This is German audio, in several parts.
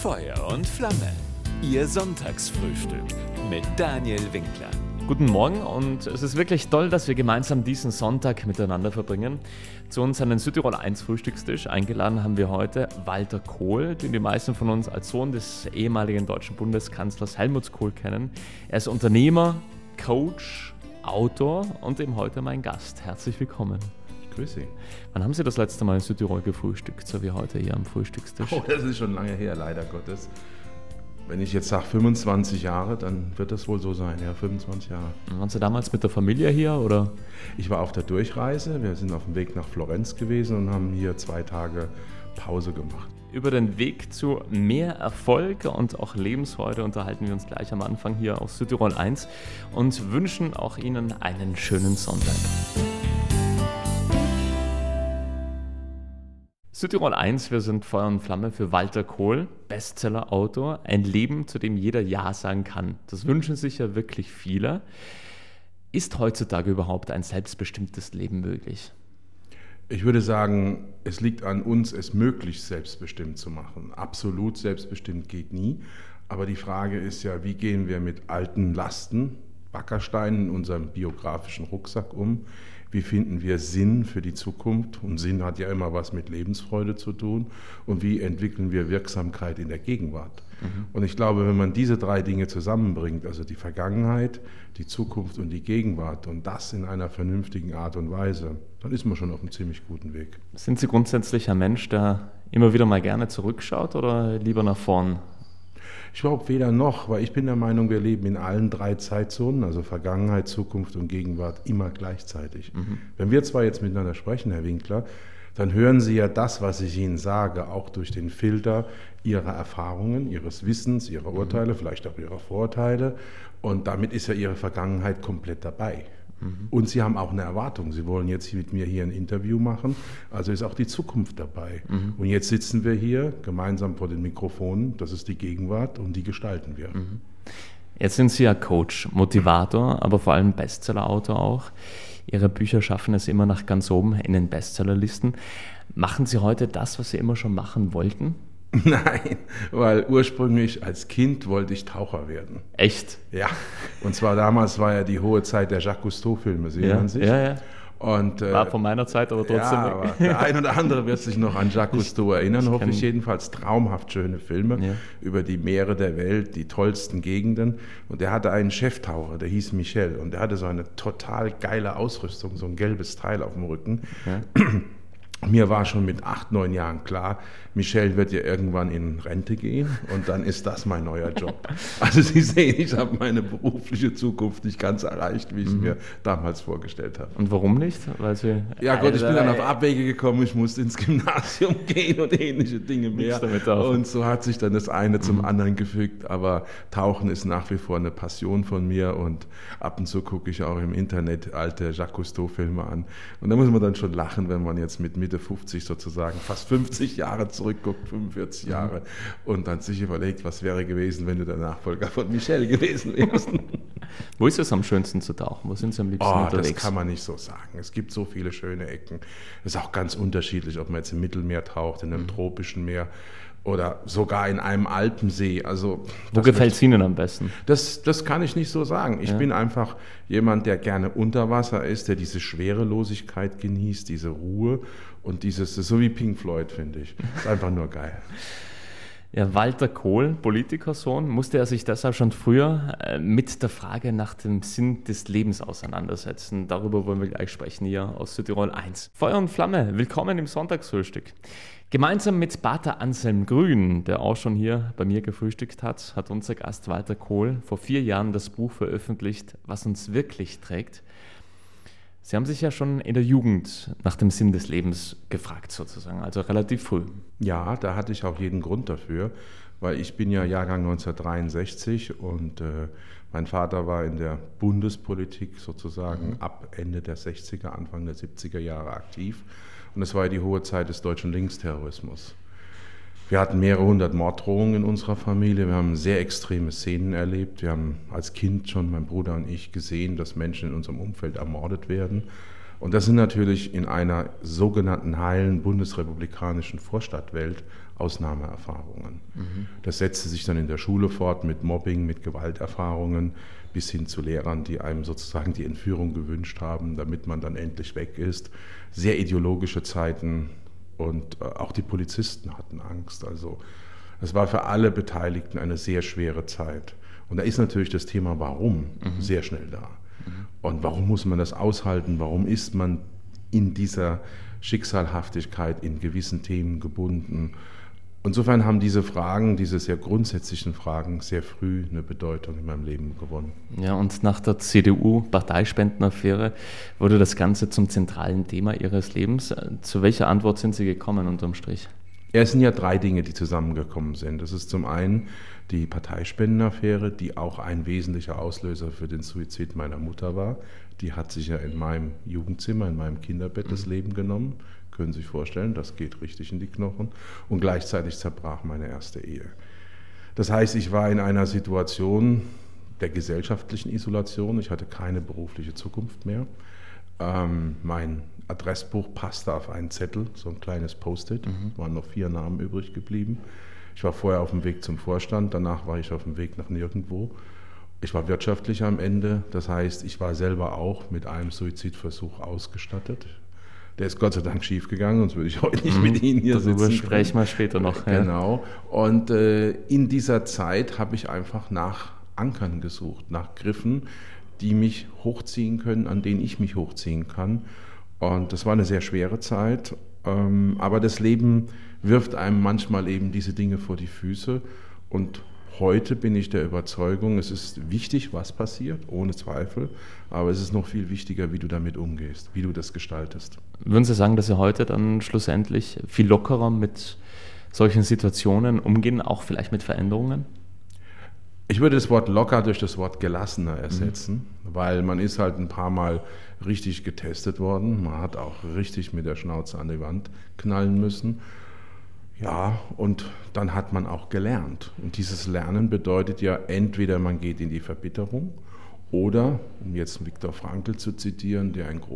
Feuer und Flamme. Ihr Sonntagsfrühstück mit Daniel Winkler. Guten Morgen und es ist wirklich toll, dass wir gemeinsam diesen Sonntag miteinander verbringen. Zu uns an den Südtirol 1 Frühstückstisch eingeladen haben wir heute Walter Kohl, den die meisten von uns als Sohn des ehemaligen deutschen Bundeskanzlers Helmut Kohl kennen. Er ist Unternehmer, Coach, Autor und eben heute mein Gast. Herzlich willkommen. Grüß Sie. Wann haben Sie das letzte Mal in Südtirol gefrühstückt, so wie heute hier am Frühstückstisch? Oh, das ist schon lange her, leider Gottes. Wenn ich jetzt sage 25 Jahre, dann wird das wohl so sein, ja, 25 Jahre. Waren Sie damals mit der Familie hier, oder? Ich war auf der Durchreise, wir sind auf dem Weg nach Florenz gewesen und haben hier 2 Tage Pause gemacht. Über den Weg zu mehr Erfolg und auch Lebensfreude unterhalten wir uns gleich am Anfang hier auf Südtirol 1 und wünschen auch Ihnen einen schönen Sonntag. Südtirol 1, wir sind Feuer und Flamme für Walter Kohl, Bestseller-Autor, ein Leben, zu dem jeder Ja sagen kann. Das wünschen sich ja wirklich viele. Ist heutzutage überhaupt ein selbstbestimmtes Leben möglich? Ich würde sagen, es liegt an uns, es möglichst selbstbestimmt zu machen. Absolut selbstbestimmt geht nie. Aber die Frage ist ja, wie gehen wir mit alten Lasten, Wackersteinen in unserem biografischen Rucksack um? Wie finden wir Sinn für die Zukunft? Und Sinn hat ja immer was mit Lebensfreude zu tun. Und wie entwickeln wir Wirksamkeit in der Gegenwart? Und ich glaube, wenn man diese 3 Dinge zusammenbringt, also die Vergangenheit, die Zukunft und die Gegenwart, und das in einer vernünftigen Art und Weise, dann ist man schon auf einem ziemlich guten Weg. Sind Sie grundsätzlich ein Mensch, der immer wieder mal gerne zurückschaut oder lieber nach vorn? Ich glaube weder noch, weil ich bin der Meinung, wir leben in allen 3 Zeitzonen, also Vergangenheit, Zukunft und Gegenwart, immer gleichzeitig. Wenn wir zwar jetzt miteinander sprechen, Herr Winkler, dann hören Sie ja das, was ich Ihnen sage, auch durch den Filter Ihrer Erfahrungen, Ihres Wissens, Ihrer Urteile, vielleicht auch Ihrer Vorurteile. Und damit ist ja Ihre Vergangenheit komplett dabei. Und Sie haben auch eine Erwartung. Sie wollen jetzt mit mir hier ein Interview machen, also ist auch die Zukunft dabei. Und jetzt sitzen wir hier gemeinsam vor den Mikrofonen, das ist die Gegenwart und die gestalten wir. Jetzt sind Sie ja Coach, Motivator, aber vor allem Bestsellerautor auch. Ihre Bücher schaffen es immer nach ganz oben in den Bestsellerlisten. Machen Sie heute das, was Sie immer schon machen wollten? Nein, weil ursprünglich als Kind wollte ich Taucher werden. Echt? Ja, und zwar damals war ja die hohe Zeit der Jacques Cousteau-Filme, Sie erinnern sich? Ja. Und, war von meiner Zeit, aber trotzdem. Ja, aber der ein oder andere wird sich noch an Jacques Cousteau erinnern, hoffe ich jedenfalls. Traumhaft schöne Filme über die Meere der Welt, die tollsten Gegenden. Und er hatte einen Cheftaucher, der hieß Michel. Und der hatte so eine total geile Ausrüstung, so ein gelbes Teil auf dem Rücken. Ja. Mir war schon mit 8, 9 Jahren klar, Michel wird ja irgendwann in Rente gehen und dann ist das mein neuer Job. Also Sie sehen, ich habe meine berufliche Zukunft nicht ganz erreicht, wie ich es mir damals vorgestellt habe. Und warum nicht? Weil Sie ja Gott, ich bin dann auf Abwege gekommen, ich musste ins Gymnasium gehen und ähnliche Dinge mehr. Und so hat sich dann das eine zum anderen gefügt, aber Tauchen ist nach wie vor eine Passion von mir und ab und zu gucke ich auch im Internet alte Jacques Cousteau-Filme an. Und da muss man dann schon lachen, wenn man jetzt mit Mitte 50 sozusagen, fast 50 Jahre zurückguckt, 45 Jahre und dann sich überlegt, was wäre gewesen, wenn du der Nachfolger von Michel gewesen wärst. Wo ist es am schönsten zu tauchen? Wo sind Sie am liebsten unterwegs? Das kann man nicht so sagen. Es gibt so viele schöne Ecken. Es ist auch ganz unterschiedlich, ob man jetzt im Mittelmeer taucht, in einem tropischen Meer oder sogar in einem Alpensee. Also, wo gefällt es Ihnen am besten? Das kann ich nicht so sagen. Ich bin einfach jemand, der gerne unter Wasser ist, der diese Schwerelosigkeit genießt, diese Ruhe und dieses, so wie Pink Floyd, finde ich. Ist einfach nur geil. Ja, Walter Kohl, Politikersohn, musste er sich deshalb schon früher mit der Frage nach dem Sinn des Lebens auseinandersetzen. Darüber wollen wir gleich sprechen hier aus Südtirol 1. Feuer und Flamme, willkommen im Sonntagsfrühstück. Gemeinsam mit Pater Anselm Grün, der auch schon hier bei mir gefrühstückt hat, hat unser Gast Walter Kohl vor 4 Jahren das Buch veröffentlicht, Was uns wirklich trägt. Sie haben sich ja schon in der Jugend nach dem Sinn des Lebens gefragt sozusagen, also relativ früh. Ja, da hatte ich auch jeden Grund dafür, weil ich bin ja Jahrgang 1963 und mein Vater war in der Bundespolitik sozusagen ab Ende der 60er, Anfang der 70er Jahre aktiv. Und es war ja die hohe Zeit des deutschen Linksterrorismus. Wir hatten mehrere hundert Morddrohungen in unserer Familie. Wir haben sehr extreme Szenen erlebt. Wir haben als Kind schon, mein Bruder und ich, gesehen, dass Menschen in unserem Umfeld ermordet werden. Und das sind natürlich in einer sogenannten heilen bundesrepublikanischen Vorstadtwelt Ausnahmeerfahrungen. Das setzte sich dann in der Schule fort mit Mobbing, mit Gewalterfahrungen, bis hin zu Lehrern, die einem sozusagen die Entführung gewünscht haben, damit man dann endlich weg ist. Sehr ideologische Zeiten und auch die Polizisten hatten Angst. Also es war für alle Beteiligten eine sehr schwere Zeit. Und da ist natürlich das Thema Warum sehr schnell da. Und warum muss man das aushalten? Warum ist man in dieser Schicksalhaftigkeit in gewissen Themen gebunden? Insofern haben diese Fragen, diese sehr grundsätzlichen Fragen, sehr früh eine Bedeutung in meinem Leben gewonnen. Ja, und nach der CDU-Parteispendenaffäre wurde das Ganze zum zentralen Thema Ihres Lebens. Zu welcher Antwort sind Sie gekommen unterm Strich? Ja, es sind ja 3 Dinge, die zusammengekommen sind. Das ist zum einen die Parteispendenaffäre, die auch ein wesentlicher Auslöser für den Suizid meiner Mutter war. Die hat sich ja in meinem Jugendzimmer, in meinem Kinderbett das Leben genommen. Können Sie sich vorstellen, das geht richtig in die Knochen. Und gleichzeitig zerbrach meine erste Ehe. Das heißt, ich war in einer Situation der gesellschaftlichen Isolation. Ich hatte keine berufliche Zukunft mehr. Mein Adressbuch passte auf einen Zettel, so ein kleines Post-it. Es waren noch 4 Namen übrig geblieben. Ich war vorher auf dem Weg zum Vorstand, danach war ich auf dem Weg nach nirgendwo. Ich war wirtschaftlich am Ende, das heißt, ich war selber auch mit einem Suizidversuch ausgestattet. Der ist Gott sei Dank schief gegangen, sonst würde ich heute nicht mit Ihnen hier sitzen. Darüber sprechen wir später noch. Genau. Und in dieser Zeit habe ich einfach nach Ankern gesucht, nach Griffen, die mich hochziehen können, an denen ich mich hochziehen kann. Und das war eine sehr schwere Zeit. Aber das Leben wirft einem manchmal eben diese Dinge vor die Füße. Und heute bin ich der Überzeugung, es ist wichtig, was passiert, ohne Zweifel. Aber es ist noch viel wichtiger, wie du damit umgehst, wie du das gestaltest. Würden Sie sagen, dass Sie heute dann schlussendlich viel lockerer mit solchen Situationen umgehen, auch vielleicht mit Veränderungen? Ich würde das Wort locker durch das Wort gelassener ersetzen, weil man ist halt ein paar Mal richtig getestet worden. Man hat auch richtig mit der Schnauze an die Wand knallen müssen. Ja, und dann hat man auch gelernt. Und dieses Lernen bedeutet ja, entweder man geht in die Verbitterung oder, um jetzt Viktor Frankl zu zitieren, der ein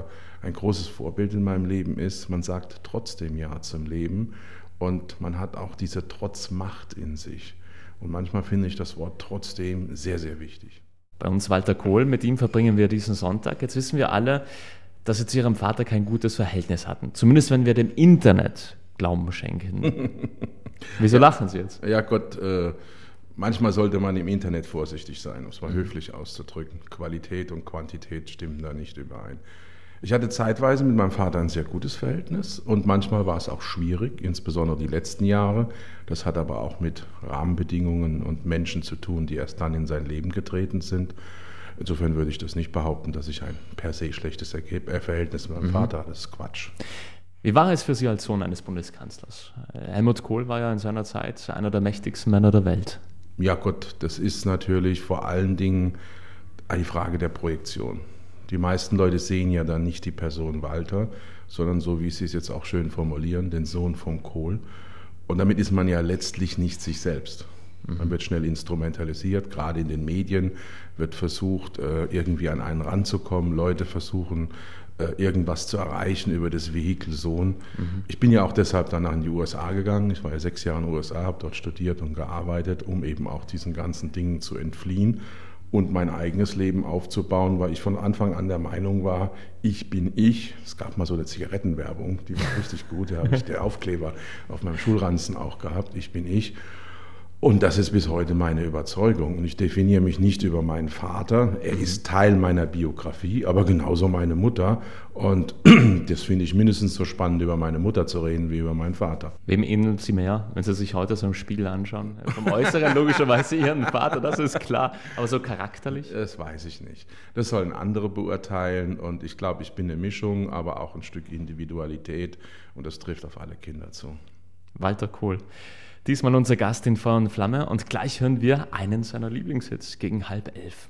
großes Vorbild in meinem Leben ist, man sagt trotzdem Ja zum Leben und man hat auch diese Trotzmacht in sich. Und manchmal finde ich das Wort trotzdem sehr, sehr wichtig. Bei uns Walter Kohl, mit ihm verbringen wir diesen Sonntag. Jetzt wissen wir alle, dass Sie zu Ihrem Vater kein gutes Verhältnis hatten. Zumindest wenn wir dem Internet Glauben schenken. Wieso lachen Sie jetzt? Ja Gott, manchmal sollte man im Internet vorsichtig sein, um es mal höflich auszudrücken. Qualität und Quantität stimmen da nicht überein. Ich hatte zeitweise mit meinem Vater ein sehr gutes Verhältnis und manchmal war es auch schwierig, insbesondere die letzten Jahre. Das hat aber auch mit Rahmenbedingungen und Menschen zu tun, die erst dann in sein Leben getreten sind. Insofern würde ich das nicht behaupten, dass ich ein per se schlechtes Verhältnis mit meinem Vater habe. Das ist Quatsch. Wie war es für Sie als Sohn eines Bundeskanzlers? Helmut Kohl war ja in seiner Zeit einer der mächtigsten Männer der Welt. Ja Gott, das ist natürlich vor allen Dingen eine Frage der Projektion. Die meisten Leute sehen ja dann nicht die Person Walter, sondern so, wie Sie es jetzt auch schön formulieren, den Sohn von Kohl. Und damit ist man ja letztlich nicht sich selbst. Man wird schnell instrumentalisiert, gerade in den Medien wird versucht, irgendwie an einen ranzukommen. Leute versuchen, irgendwas zu erreichen über das Vehikel Sohn. Ich bin ja auch deshalb dann in die USA gegangen. Ich war ja 6 Jahre in den USA, habe dort studiert und gearbeitet, um eben auch diesen ganzen Dingen zu entfliehen und mein eigenes Leben aufzubauen, weil ich von Anfang an der Meinung war, ich bin ich. Es gab mal so eine Zigarettenwerbung, die war richtig gut, da habe ich den Aufkleber auf meinem Schulranzen auch gehabt, ich bin ich. Und das ist bis heute meine Überzeugung. Und ich definiere mich nicht über meinen Vater. Er ist Teil meiner Biografie, aber genauso meine Mutter. Und das finde ich mindestens so spannend, über meine Mutter zu reden, wie über meinen Vater. Wem ähneln Sie mehr, wenn Sie sich heute so im Spiegel anschauen? Vom Äußeren logischerweise Ihren Vater, das ist klar. Aber so charakterlich? Das weiß ich nicht. Das sollen andere beurteilen. Und ich glaube, ich bin eine Mischung, aber auch ein Stück Individualität. Und das trifft auf alle Kinder zu. Walter Kohl. Diesmal unser Gast in Feuer und Flamme und gleich hören wir einen seiner Lieblingshits gegen 10:30.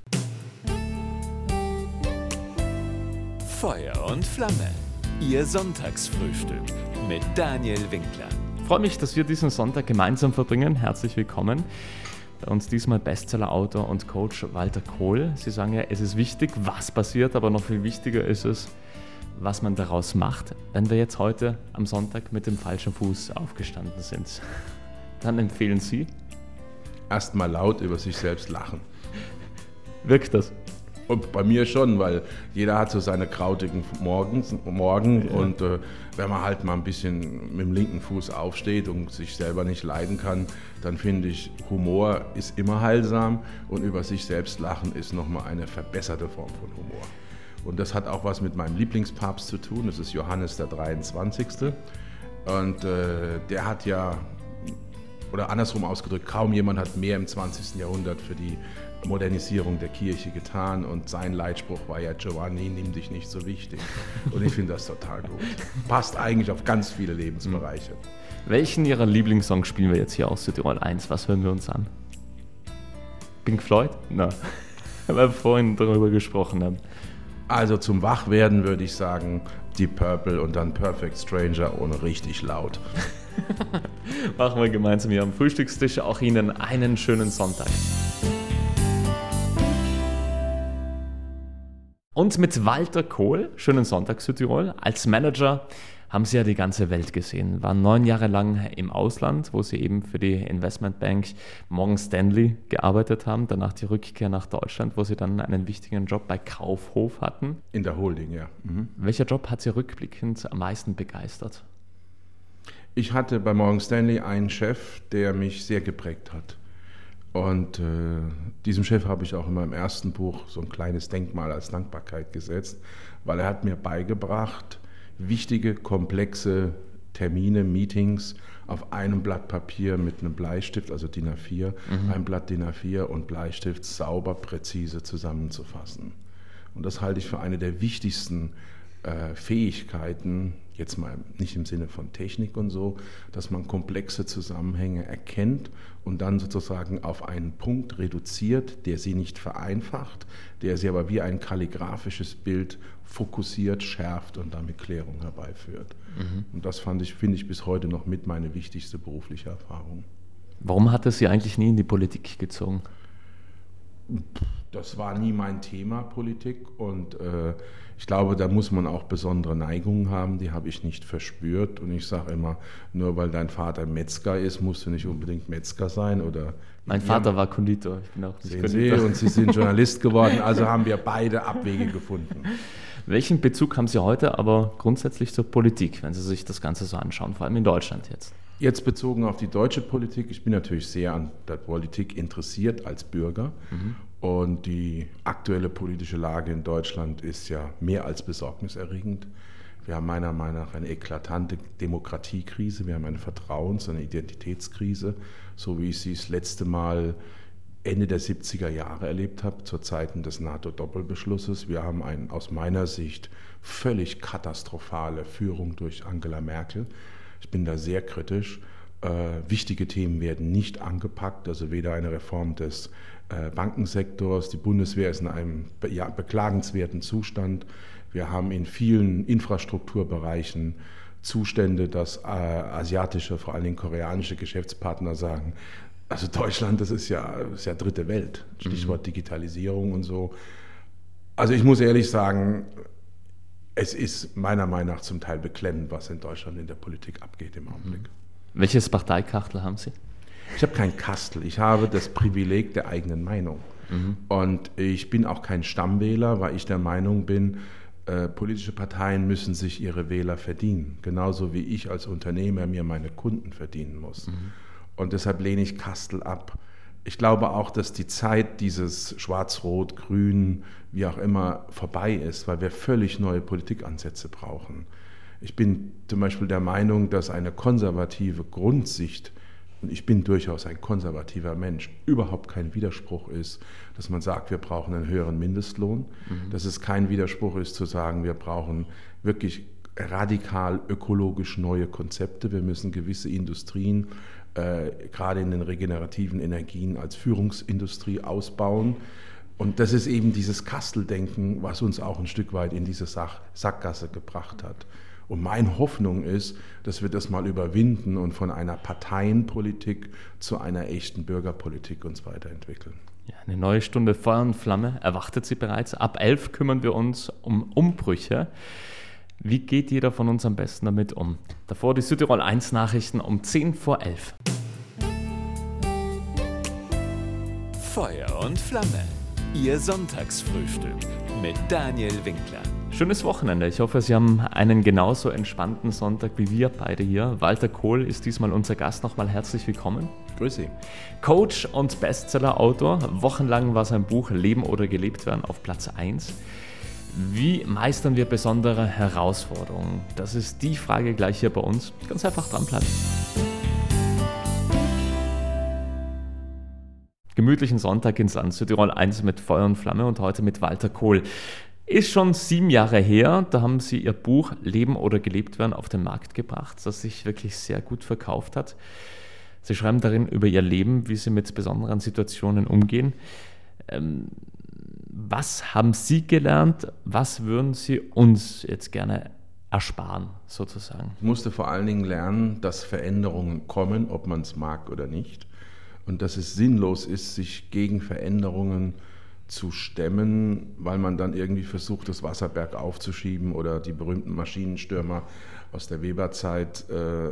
Feuer und Flamme, Ihr Sonntagsfrühstück mit Daniel Winkler. Ich freue mich, dass wir diesen Sonntag gemeinsam verbringen. Herzlich willkommen. Bei uns diesmal Bestseller-Autor und Coach Walter Kohl. Sie sagen ja, es ist wichtig, was passiert, aber noch viel wichtiger ist es, was man daraus macht, wenn wir jetzt heute am Sonntag mit dem falschen Fuß aufgestanden sind. Dann empfehlen Sie? Erstmal laut über sich selbst lachen. Wirkt das? Und bei mir schon, weil jeder hat so seine krautigen Morgen. Ja. Und wenn man halt mal ein bisschen mit dem linken Fuß aufsteht und sich selber nicht leiden kann, dann finde ich, Humor ist immer heilsam und über sich selbst lachen ist nochmal eine verbesserte Form von Humor. Und das hat auch was mit meinem Lieblingspapst zu tun, das ist Johannes der 23. Und der hat ja, oder andersrum ausgedrückt, kaum jemand hat mehr im 20. Jahrhundert für die Modernisierung der Kirche getan und sein Leitspruch war ja, Giovanni, nimm dich nicht so wichtig. Und ich finde das total gut. Passt eigentlich auf ganz viele Lebensbereiche. Welchen Ihrer Lieblingssongs spielen wir jetzt hier aus Südtirol 1? Was hören wir uns an? Pink Floyd? Na, weil wir vorhin darüber gesprochen haben. Also zum Wachwerden würde ich sagen Deep Purple und dann Perfect Stranger ohne richtig laut. Machen wir gemeinsam hier am Frühstückstisch. Auch Ihnen einen schönen Sonntag. Und mit Walter Kohl, schönen Sonntag Südtirol, als Manager haben Sie ja die ganze Welt gesehen, waren 9 Jahre lang im Ausland, wo Sie eben für die Investmentbank Morgan Stanley gearbeitet haben, danach die Rückkehr nach Deutschland, wo Sie dann einen wichtigen Job bei Kaufhof hatten. In der Holding, ja. Mhm. Welcher Job hat Sie rückblickend am meisten begeistert? Ich hatte bei Morgan Stanley einen Chef, der mich sehr geprägt hat. Und diesem Chef habe ich auch in meinem ersten Buch so ein kleines Denkmal als Dankbarkeit gesetzt, weil er hat mir beigebracht, wichtige, komplexe Termine, Meetings auf einem Blatt Papier mit einem Bleistift, also DIN A4, ein Blatt DIN A4 und Bleistift sauber, präzise zusammenzufassen. Und das halte ich für eine der wichtigsten Fähigkeiten, jetzt mal nicht im Sinne von Technik und so, dass man komplexe Zusammenhänge erkennt und dann sozusagen auf einen Punkt reduziert, der sie nicht vereinfacht, der sie aber wie ein kalligraphisches Bild fokussiert, schärft und damit Klärung herbeiführt. Und das finde ich bis heute noch mit meine wichtigste berufliche Erfahrung. Warum hat es Sie eigentlich nie in die Politik gezogen? Das war nie mein Thema, Politik, und ich glaube, da muss man auch besondere Neigungen haben, die habe ich nicht verspürt. Und ich sage immer, nur weil dein Vater Metzger ist, musst du nicht unbedingt Metzger sein. Oder mein Vater war Konditor, ich bin auch nicht Konditor. Sehen Sie, und Sie sind Journalist geworden, also haben wir beide Abwege gefunden. Welchen Bezug haben Sie heute aber grundsätzlich zur Politik, wenn Sie sich das Ganze so anschauen, vor allem in Deutschland jetzt? Jetzt bezogen auf die deutsche Politik, ich bin natürlich sehr an der Politik interessiert als Bürger. Und die aktuelle politische Lage in Deutschland ist ja mehr als besorgniserregend. Wir haben meiner Meinung nach eine eklatante Demokratiekrise, wir haben eine Vertrauens- und eine Identitätskrise, so wie ich sie das letzte Mal Ende der 70er Jahre erlebt habe, zu Zeiten des NATO-Doppelbeschlusses. Wir haben eine aus meiner Sicht völlig katastrophale Führung durch Angela Merkel. Ich bin da sehr kritisch. Wichtige Themen werden nicht angepackt, also weder eine Reform des Bankensektors, die Bundeswehr ist in einem beklagenswerten Zustand. Wir haben in vielen Infrastrukturbereichen Zustände, dass asiatische, vor allem koreanische Geschäftspartner sagen, also Deutschland, das ist ja dritte Welt, Stichwort Digitalisierung und so. Also ich muss ehrlich sagen, es ist meiner Meinung nach zum Teil beklemmend, was in Deutschland in der Politik abgeht im Augenblick. Welches Parteikachtel haben Sie? Ich habe kein Kastel, ich habe das Privileg der eigenen Meinung. Und ich bin auch kein Stammwähler, weil ich der Meinung bin, politische Parteien müssen sich ihre Wähler verdienen. Genauso wie ich als Unternehmer mir meine Kunden verdienen muss. Und deshalb lehne ich Kastel ab. Ich glaube auch, dass die Zeit dieses Schwarz-Rot, Grün, wie auch immer, vorbei ist, weil wir völlig neue Politikansätze brauchen. Ich bin zum Beispiel der Meinung, dass eine konservative Grundsicht, und ich bin durchaus ein konservativer Mensch, überhaupt kein Widerspruch ist, dass man sagt, wir brauchen einen höheren Mindestlohn, dass es kein Widerspruch ist zu sagen, wir brauchen wirklich radikal ökologisch neue Konzepte, wir müssen gewisse Industrien, gerade in den regenerativen Energien, als Führungsindustrie ausbauen. Und das ist eben dieses Kasteldenken, was uns auch ein Stück weit in diese Sackgasse gebracht hat. Und meine Hoffnung ist, dass wir das mal überwinden und von einer Parteienpolitik zu einer echten Bürgerpolitik uns weiterentwickeln. Ja, eine neue Stunde Feuer und Flamme erwartet Sie bereits. Ab 11 kümmern wir uns um Umbrüche. Wie geht jeder von uns am besten damit um? Davor die Südtirol 1 Nachrichten um 10 vor 11. Feuer und Flamme. Ihr Sonntagsfrühstück mit Daniel Winkler. Schönes Wochenende. Ich hoffe, Sie haben einen genauso entspannten Sonntag wie wir beide hier. Walter Kohl ist diesmal unser Gast. Nochmal herzlich willkommen. Grüß Sie. Coach und Bestseller-Autor. Wochenlang war sein Buch Leben oder gelebt werden auf Platz 1. Wie meistern wir besondere Herausforderungen? Das ist die Frage gleich hier bei uns. Ganz einfach dranbleiben. Gemütlichen Sonntag ins Land Südtirol 1 mit Feuer und Flamme und heute mit Walter Kohl. Ist schon 7 Jahre her, da haben Sie Ihr Buch Leben oder gelebt werden auf den Markt gebracht, das sich wirklich sehr gut verkauft hat. Sie schreiben darin über Ihr Leben, wie Sie mit besonderen Situationen umgehen. Was haben Sie gelernt? Was würden Sie uns jetzt gerne ersparen, sozusagen? Ich musste vor allen Dingen lernen, dass Veränderungen kommen, ob man es mag oder nicht. Und dass es sinnlos ist, sich gegen Veränderungen zu stemmen, weil man dann irgendwie versucht, das Wasser bergauf zu schieben oder die berühmten Maschinenstürmer aus der Weberzeit.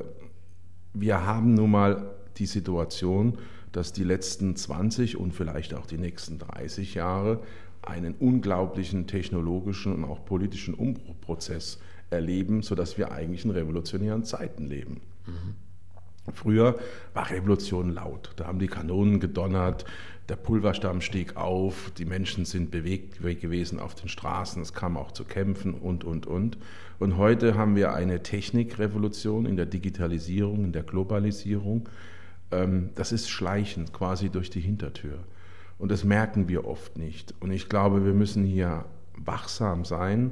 Wir haben nun mal die Situation, dass die letzten 20 und vielleicht auch die nächsten 30 Jahre einen unglaublichen technologischen und auch politischen Umbruchprozess erleben, sodass wir eigentlich in revolutionären Zeiten leben. Früher war Revolution laut, da haben die Kanonen gedonnert, der Pulverstamm stieg auf, die Menschen sind bewegt gewesen auf den Straßen, es kam auch zu Kämpfen und. Und heute haben wir eine Technikrevolution in der Digitalisierung, in der Globalisierung. Das ist schleichend, quasi durch die Hintertür. Und das merken wir oft nicht. Und ich glaube, wir müssen hier wachsam sein,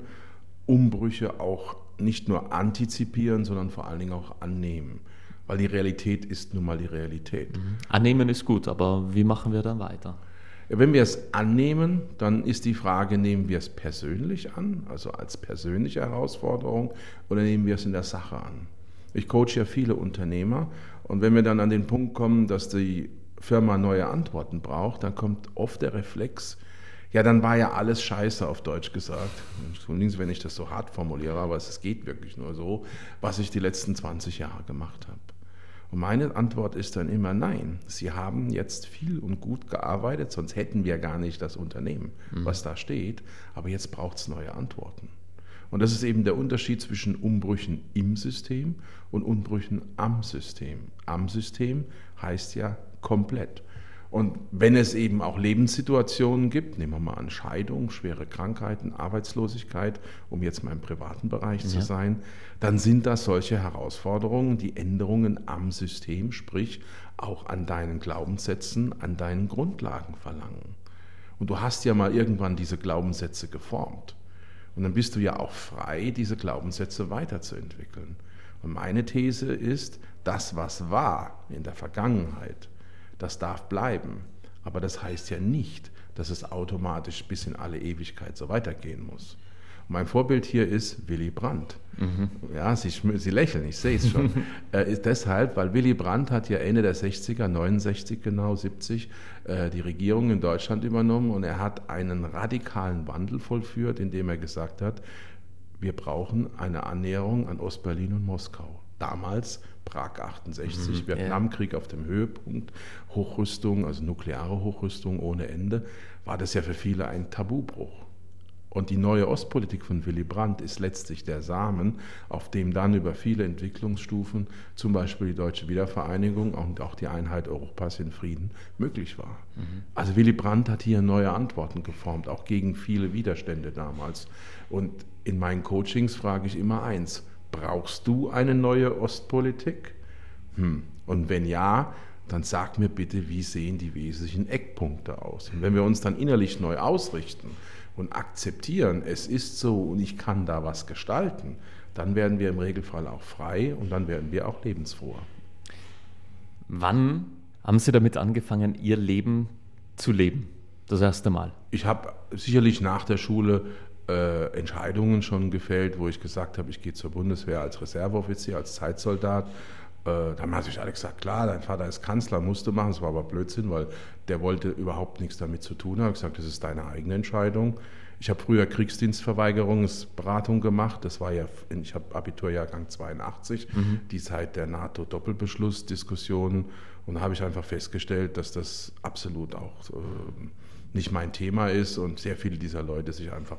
Umbrüche auch nicht nur antizipieren, sondern vor allen Dingen auch annehmen. Weil die Realität ist nun mal die Realität. Annehmen ist gut, aber wie machen wir dann weiter? Wenn wir es annehmen, dann ist die Frage, nehmen wir es persönlich an, also als persönliche Herausforderung, oder nehmen wir es in der Sache an? Ich coache ja viele Unternehmer und wenn wir dann an den Punkt kommen, dass die Firma neue Antworten braucht, dann kommt oft der Reflex, ja, dann war ja alles scheiße, auf Deutsch gesagt. Entschuldigen Sie, wenn ich das so hart formuliere, aber es geht wirklich nur so, was ich die letzten 20 Jahre gemacht habe. Und meine Antwort ist dann immer nein. Sie haben jetzt viel und gut gearbeitet, sonst hätten wir gar nicht das Unternehmen, was da steht. Aber jetzt braucht es neue Antworten. Und das ist eben der Unterschied zwischen Umbrüchen im System und Umbrüchen am System. Am System heißt ja komplett. Und wenn es eben auch Lebenssituationen gibt, nehmen wir mal an Scheidung, schwere Krankheiten, Arbeitslosigkeit, um jetzt mal im privaten Bereich zu sein, dann sind das solche Herausforderungen, die Änderungen am System, sprich auch an deinen Glaubenssätzen, an deinen Grundlagen verlangen. Und du hast ja mal irgendwann diese Glaubenssätze geformt. Und dann bist du ja auch frei, diese Glaubenssätze weiterzuentwickeln. Und meine These ist, das, was war in der Vergangenheit, das darf bleiben. Aber das heißt ja nicht, dass es automatisch bis in alle Ewigkeit so weitergehen muss. Und mein Vorbild hier ist Willy Brandt. Ja, Sie lächeln, ich sehe es schon. Ist deshalb, weil Willy Brandt hat ja Ende der 60er, 69 genau, 70, die Regierung in Deutschland übernommen und er hat einen radikalen Wandel vollführt, indem er gesagt hat, wir brauchen eine Annäherung an Ostberlin und Moskau. Damals Prag 68, Vietnamkrieg auf dem Höhepunkt, Hochrüstung, also nukleare Hochrüstung ohne Ende, war das ja für viele ein Tabubruch. Und die neue Ostpolitik von Willy Brandt ist letztlich der Samen, auf dem dann über viele Entwicklungsstufen, zum Beispiel die deutsche Wiedervereinigung und auch die Einheit Europas in Frieden, möglich war. Also Willy Brandt hat hier neue Antworten geformt, auch gegen viele Widerstände damals. Und in meinen Coachings frage ich immer eins: Brauchst du eine neue Ostpolitik? Und wenn ja, dann sag mir bitte, wie sehen die wesentlichen Eckpunkte aus? Und wenn wir uns dann innerlich neu ausrichten und akzeptieren, es ist so und ich kann da was gestalten, dann werden wir im Regelfall auch frei und dann werden wir auch lebensfroher. Wann haben Sie damit angefangen, Ihr Leben zu leben? Das erste Mal? Ich habe sicherlich nach der Schule Entscheidungen schon gefällt, wo ich gesagt habe, ich gehe zur Bundeswehr als Reserveoffizier, als Zeitsoldat. Dann haben natürlich alle gesagt, klar, dein Vater ist Kanzler, musst du machen. Das war aber Blödsinn, weil der wollte überhaupt nichts damit zu tun haben. Ich habe gesagt, das ist deine eigene Entscheidung. Ich habe früher Kriegsdienstverweigerungsberatung gemacht. Das war ja, ich habe Abiturjahrgang 82, die Zeit der NATO-Doppelbeschlussdiskussionen. Und da habe ich einfach festgestellt, dass das absolut auch nicht mein Thema ist und sehr viele dieser Leute sich einfach,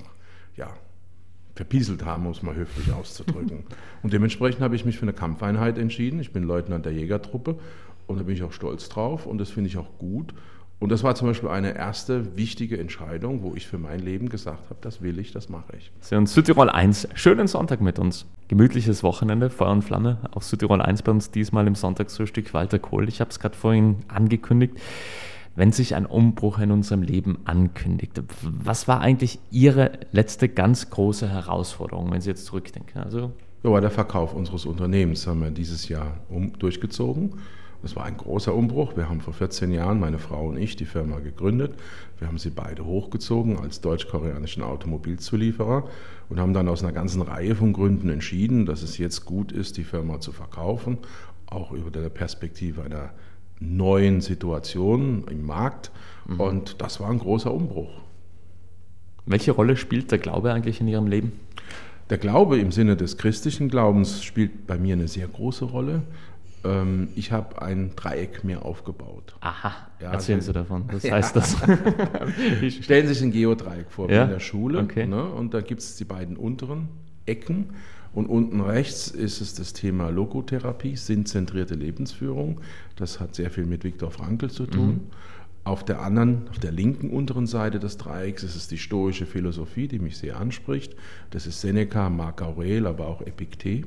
verpieselt haben, um es mal höflich auszudrücken. Und dementsprechend habe ich mich für eine Kampfeinheit entschieden. Ich bin Leutnant der Jägertruppe und da bin ich auch stolz drauf und das finde ich auch gut. Und das war zum Beispiel eine erste wichtige Entscheidung, wo ich für mein Leben gesagt habe, das will ich, das mache ich. Sie hören Südtirol 1, schönen Sonntag mit uns. Gemütliches Wochenende, Feuer und Flamme auf Südtirol 1 bei uns, diesmal im Sonntagsfrühstück Walter Kohl. Ich habe es gerade vorhin angekündigt. Wenn sich ein Umbruch in unserem Leben ankündigt, was war eigentlich Ihre letzte ganz große Herausforderung, wenn Sie jetzt zurückdenken? Der Verkauf unseres Unternehmens haben wir dieses Jahr durchgezogen. Das war ein großer Umbruch. Wir haben vor 14 Jahren, meine Frau und ich, die Firma gegründet. Wir haben sie beide hochgezogen als deutsch-koreanischen Automobilzulieferer und haben dann aus einer ganzen Reihe von Gründen entschieden, dass es jetzt gut ist, die Firma zu verkaufen, auch über der Perspektive einer neuen Situation im Markt. Und das war ein großer Umbruch. Welche Rolle spielt der Glaube eigentlich in Ihrem Leben? Der Glaube im Sinne des christlichen Glaubens spielt bei mir eine sehr große Rolle. Ich habe ein Dreieck mir aufgebaut. Aha, erzählen Sie davon. Was heißt das? Stellen Sie sich ein Geodreieck vor, wie in der Schule. Okay. Ne? Und da gibt es die beiden unteren Ecken. Und unten rechts ist es das Thema Logotherapie, sinnzentrierte Lebensführung. Das hat sehr viel mit Viktor Frankl zu tun. Auf der linken unteren Seite des Dreiecks ist es die stoische Philosophie, die mich sehr anspricht. Das ist Seneca, Marc Aurel, aber auch Epiktet.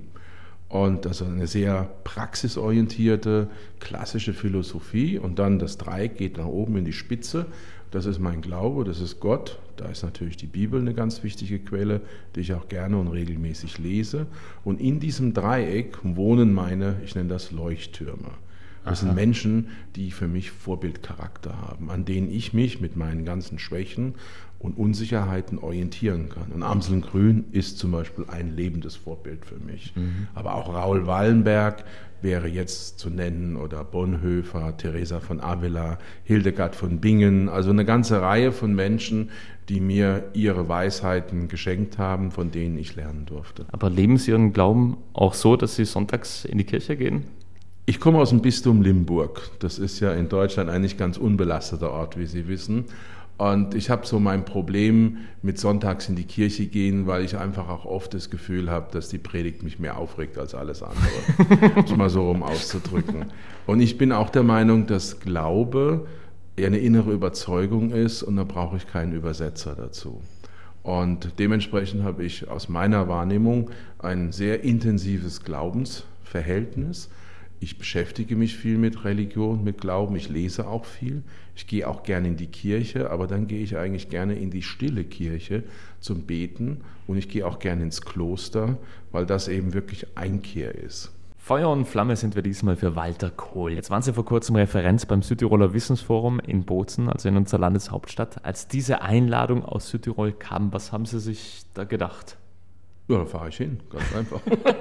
Und das ist eine sehr praxisorientierte, klassische Philosophie. Und dann das Dreieck geht nach oben in die Spitze. Das ist mein Glaube, das ist Gott. Da ist natürlich die Bibel eine ganz wichtige Quelle, die ich auch gerne und regelmäßig lese. Und in diesem Dreieck wohnen ich nenne das Leuchttürme. Das sind Menschen, die für mich Vorbildcharakter haben, an denen ich mich mit meinen ganzen Schwächen und Unsicherheiten orientieren kann. Und Amsel Grün ist zum Beispiel ein lebendes Vorbild für mich. Aber auch Raoul Wallenberg wäre jetzt zu nennen oder Bonhoeffer, Teresa von Avila, Hildegard von Bingen, also eine ganze Reihe von Menschen, die mir ihre Weisheiten geschenkt haben, von denen ich lernen durfte. Aber leben Sie Ihren Glauben auch so, dass Sie sonntags in die Kirche gehen? Ich komme aus dem Bistum Limburg. Das ist ja in Deutschland eigentlich ganz unbelasteter Ort, wie Sie wissen. Und ich habe so mein Problem mit sonntags in die Kirche gehen, weil ich einfach auch oft das Gefühl habe, dass die Predigt mich mehr aufregt als alles andere. Um es mal so rum auszudrücken. Und ich bin auch der Meinung, dass Glaube eher eine innere Überzeugung ist und da brauche ich keinen Übersetzer dazu. Und dementsprechend habe ich aus meiner Wahrnehmung ein sehr intensives Glaubensverhältnis. Ich beschäftige mich viel mit Religion, mit Glauben, ich lese auch viel. Ich gehe auch gerne in die Kirche, aber dann gehe ich eigentlich gerne in die stille Kirche zum Beten und ich gehe auch gerne ins Kloster, weil das eben wirklich Einkehr ist. Feuer und Flamme sind wir diesmal für Walter Kohl. Jetzt waren Sie vor kurzem Referenz beim Südtiroler Wissensforum in Bozen, also in unserer Landeshauptstadt. Als diese Einladung aus Südtirol kam, was haben Sie sich da gedacht? Ja, da fahre ich hin, ganz einfach.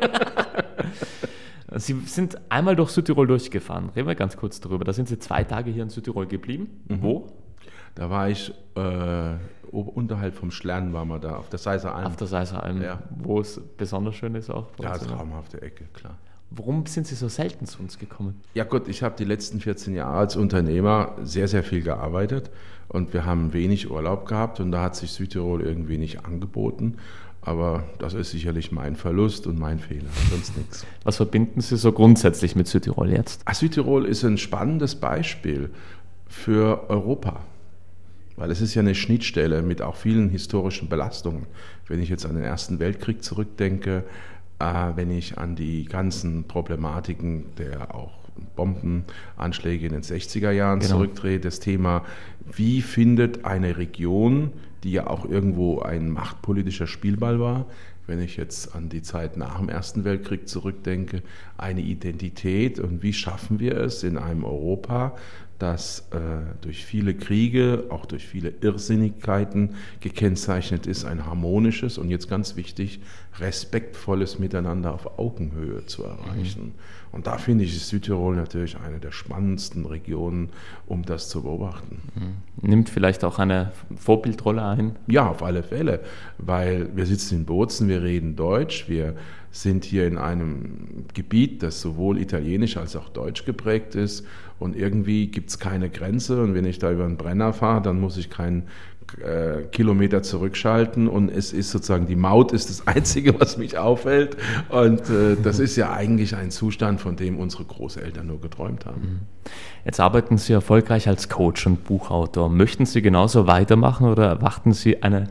Sie sind einmal durch Südtirol durchgefahren. Reden wir ganz kurz darüber. Da sind Sie 2 Tage hier in Südtirol geblieben. Wo? Da war ich unterhalb vom Schlern, waren wir da, auf der Seiser Alm. Auf der Seiser Alm, ja. Wo es besonders schön ist auch. Ja, traumhafte Ecke, klar. Warum sind Sie so selten zu uns gekommen? Ja gut, ich habe die letzten 14 Jahre als Unternehmer sehr, sehr viel gearbeitet und wir haben wenig Urlaub gehabt und da hat sich Südtirol irgendwie nicht angeboten. Aber das ist sicherlich mein Verlust und mein Fehler, sonst nichts. Was verbinden Sie so grundsätzlich mit Südtirol jetzt? Südtirol ist ein spannendes Beispiel für Europa, weil es ist ja eine Schnittstelle mit auch vielen historischen Belastungen. Wenn ich jetzt an den Ersten Weltkrieg zurückdenke, wenn ich an die ganzen Problematiken der auch Bombenanschläge in den 60er Jahren zurückdrehe, das Thema, wie findet eine Region, die ja auch irgendwo ein machtpolitischer Spielball war, wenn ich jetzt an die Zeit nach dem Ersten Weltkrieg zurückdenke, eine Identität und wie schaffen wir es in einem Europa, das durch viele Kriege, auch durch viele Irrsinnigkeiten gekennzeichnet ist, ein harmonisches und jetzt ganz wichtig, respektvolles Miteinander auf Augenhöhe zu erreichen. Und da finde ich, ist Südtirol natürlich eine der spannendsten Regionen, um das zu beobachten. Nimmt vielleicht auch eine Vorbildrolle ein? Ja, auf alle Fälle, weil wir sitzen in Bozen, wir reden Deutsch, wir sind hier in einem Gebiet, das sowohl italienisch als auch deutsch geprägt ist und irgendwie gibt es keine Grenze und wenn ich da über einen Brenner fahre, dann muss ich keinen Kilometer zurückschalten und es ist sozusagen, die Maut ist das Einzige, was mich aufhält und das ist ja eigentlich ein Zustand, von dem unsere Großeltern nur geträumt haben. Jetzt arbeiten Sie erfolgreich als Coach und Buchautor. Möchten Sie genauso weitermachen oder erwarten Sie eine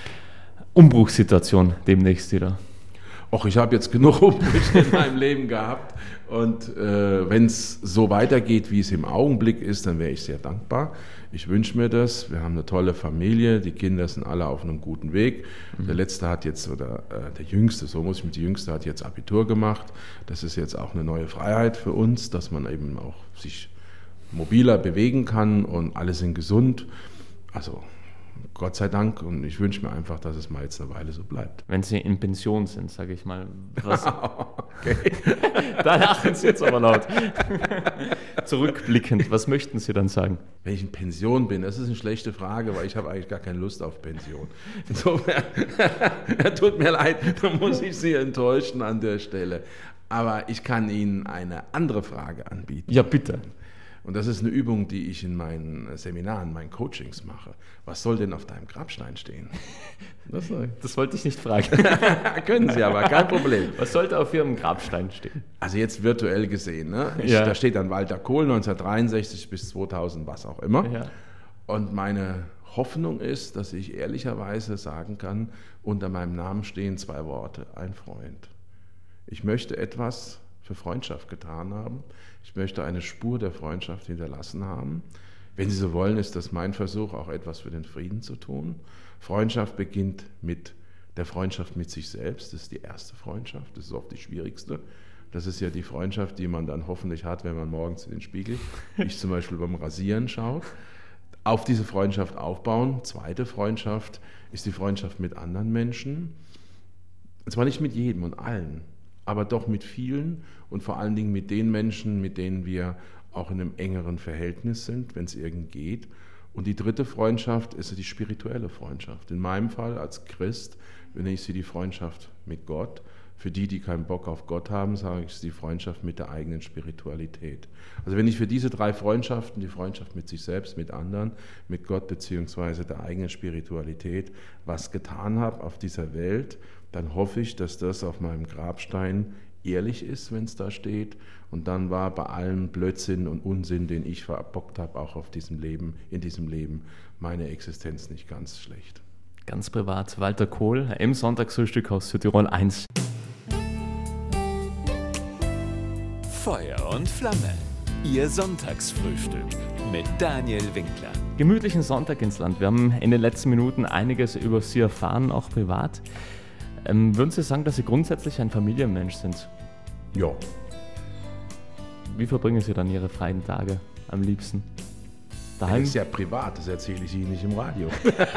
Umbruchssituation demnächst wieder? Och, ich habe jetzt genug Umbrüche in meinem Leben gehabt und wenn es so weitergeht, wie es im Augenblick ist, dann wäre ich sehr dankbar. Ich wünsche mir das. Wir haben eine tolle Familie, die Kinder sind alle auf einem guten Weg. Der Letzte hat jetzt, oder der Jüngste, so muss ich mit der Jüngste, hat jetzt Abitur gemacht. Das ist jetzt auch eine neue Freiheit für uns, dass man eben auch sich mobiler bewegen kann und alle sind gesund. Also Gott sei Dank und ich wünsche mir einfach, dass es mal jetzt eine Weile so bleibt. Wenn Sie in Pension sind, sage ich mal. Okay. Da lachen Sie jetzt aber laut. Zurückblickend, was möchten Sie dann sagen? Wenn ich in Pension bin, das ist eine schlechte Frage, weil ich habe eigentlich gar keine Lust auf Pension. Insofern, tut mir leid, da muss ich Sie enttäuschen an der Stelle. Aber ich kann Ihnen eine andere Frage anbieten. Ja, bitte. Und das ist eine Übung, die ich in meinen Seminaren, meinen Coachings mache. Was soll denn auf deinem Grabstein stehen? Das wollte ich nicht fragen. Können Sie aber, kein Problem. Was sollte auf Ihrem Grabstein stehen? Also jetzt virtuell gesehen, ne? Da steht dann Walter Kohl, 1963 bis 2000, was auch immer. Ja. Und meine Hoffnung ist, dass ich ehrlicherweise sagen kann, unter meinem Namen stehen 2 Worte, ein Freund. Ich möchte etwas für Freundschaft getan haben. Ich möchte eine Spur der Freundschaft hinterlassen haben. Wenn Sie so wollen, ist das mein Versuch, auch etwas für den Frieden zu tun. Freundschaft beginnt mit der Freundschaft mit sich selbst. Das ist die erste Freundschaft, das ist oft die schwierigste. Das ist ja die Freundschaft, die man dann hoffentlich hat, wenn man morgens in den Spiegel, ich zum Beispiel beim Rasieren schaut. Auf diese Freundschaft aufbauen. Zweite Freundschaft ist die Freundschaft mit anderen Menschen. Und zwar nicht mit jedem und allen, aber doch mit vielen und vor allen Dingen mit den Menschen, mit denen wir auch in einem engeren Verhältnis sind, wenn es irgend geht. Und die dritte Freundschaft ist die spirituelle Freundschaft. In meinem Fall als Christ nenne ich sie die Freundschaft mit Gott. Für die, die keinen Bock auf Gott haben, sage ich, es ist die Freundschaft mit der eigenen Spiritualität. Also wenn ich für diese 3 Freundschaften, die Freundschaft mit sich selbst, mit anderen, mit Gott bzw. der eigenen Spiritualität, was getan habe auf dieser Welt, dann hoffe ich, dass das auf meinem Grabstein ehrlich ist, wenn es da steht. Und dann war bei allem Blödsinn und Unsinn, den ich verbockt habe, auch auf diesem Leben, in diesem Leben, meine Existenz nicht ganz schlecht. Ganz privat, Walter Kohl im Sonntagsfrühstück aus Südtirol 1. Feuer und Flamme, Ihr Sonntagsfrühstück mit Daniel Winkler. Gemütlichen Sonntag ins Land. Wir haben in den letzten Minuten einiges über Sie erfahren, auch privat. Würden Sie sagen, dass Sie grundsätzlich ein Familienmensch sind? Ja. Wie verbringen Sie dann Ihre freien Tage am liebsten? Daheim? Das ist ja privat, das erzähle ich Ihnen nicht im Radio.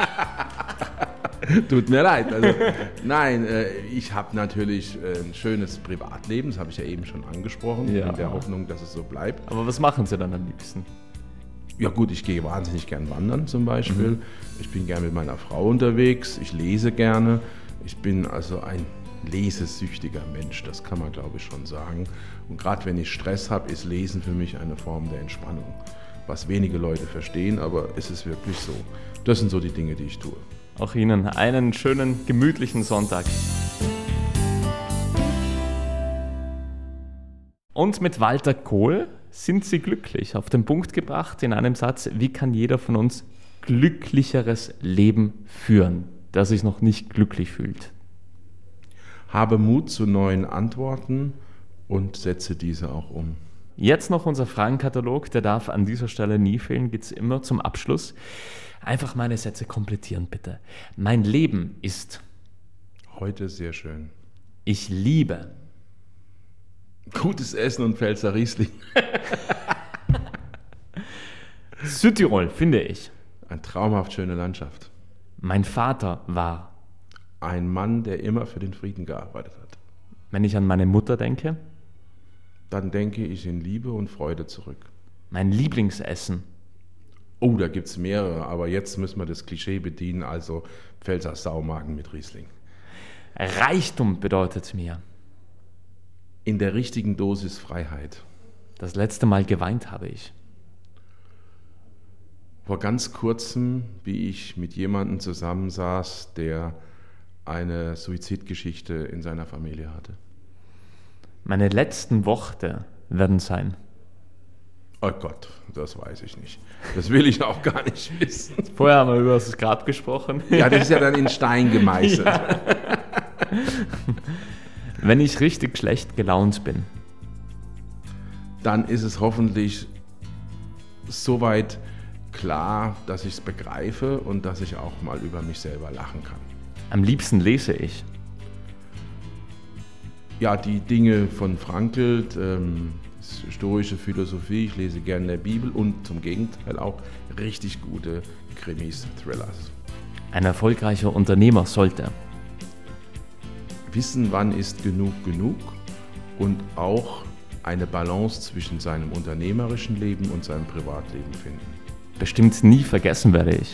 Tut mir leid. Also, nein, ich habe natürlich ein schönes Privatleben, das habe ich ja eben schon angesprochen, in der Hoffnung, dass es so bleibt. Aber was machen Sie dann am liebsten? Ja gut, ich gehe wahnsinnig gern wandern zum Beispiel. Ich bin gern mit meiner Frau unterwegs, ich lese gerne. Ich bin also ein lesesüchtiger Mensch, das kann man glaube ich schon sagen. Und gerade wenn ich Stress habe, ist Lesen für mich eine Form der Entspannung. Was wenige Leute verstehen, aber es ist wirklich so. Das sind so die Dinge, die ich tue. Auch Ihnen einen schönen, gemütlichen Sonntag. Und mit Walter Kohl sind Sie glücklich. Auf den Punkt gebracht in einem Satz, wie kann jeder von uns glücklicheres Leben führen, der sich noch nicht glücklich fühlt? Habe Mut zu neuen Antworten und setze diese auch um. Jetzt noch unser Fragenkatalog, der darf an dieser Stelle nie fehlen, geht es immer zum Abschluss. Einfach meine Sätze komplettieren, bitte. Mein Leben ist... Heute sehr schön. Ich liebe... Gutes Essen und Pfälzer Riesling. Südtirol, finde ich. Eine traumhaft schöne Landschaft. Mein Vater war. Ein Mann, der immer für den Frieden gearbeitet hat. Wenn ich an meine Mutter denke. Dann denke ich in Liebe und Freude zurück. Mein Lieblingsessen. Oh, da gibt es mehrere, aber jetzt müssen wir das Klischee bedienen, also Pfälzer Saumagen mit Riesling. Reichtum bedeutet mir. In der richtigen Dosis Freiheit. Das letzte Mal geweint habe ich. Vor ganz kurzem, wie ich mit jemandem zusammensaß, der eine Suizidgeschichte in seiner Familie hatte. Meine letzten Worte werden sein. Oh Gott, das weiß ich nicht. Das will ich auch gar nicht wissen. Vorher haben wir über das Grab gesprochen. Ja, das ist ja dann in Stein gemeißelt. Ja. Wenn ich richtig schlecht gelaunt bin. Dann ist es hoffentlich soweit klar, dass ich es begreife und dass ich auch mal über mich selber lachen kann. Am liebsten lese ich. Ja, die Dinge von Frankl, stoische Philosophie, ich lese gerne in der Bibel und zum Gegenteil auch richtig gute Krimis, Thrillers. Ein erfolgreicher Unternehmer sollte wissen, wann ist genug und auch eine Balance zwischen seinem unternehmerischen Leben und seinem Privatleben finden. Bestimmt nie vergessen werde ich.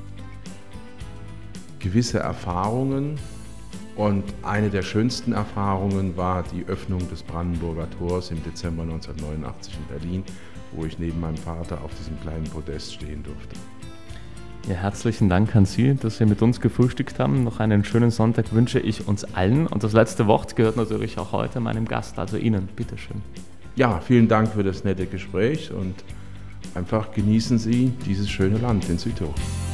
Gewisse Erfahrungen und eine der schönsten Erfahrungen war die Öffnung des Brandenburger Tors im Dezember 1989 in Berlin, wo ich neben meinem Vater auf diesem kleinen Podest stehen durfte. Ja, herzlichen Dank an Sie, dass Sie mit uns gefrühstückt haben. Noch einen schönen Sonntag wünsche ich uns allen. Und das letzte Wort gehört natürlich auch heute meinem Gast, also Ihnen. Bitteschön. Ja, vielen Dank für das nette Gespräch und einfach genießen Sie dieses schöne Land in Südtirol.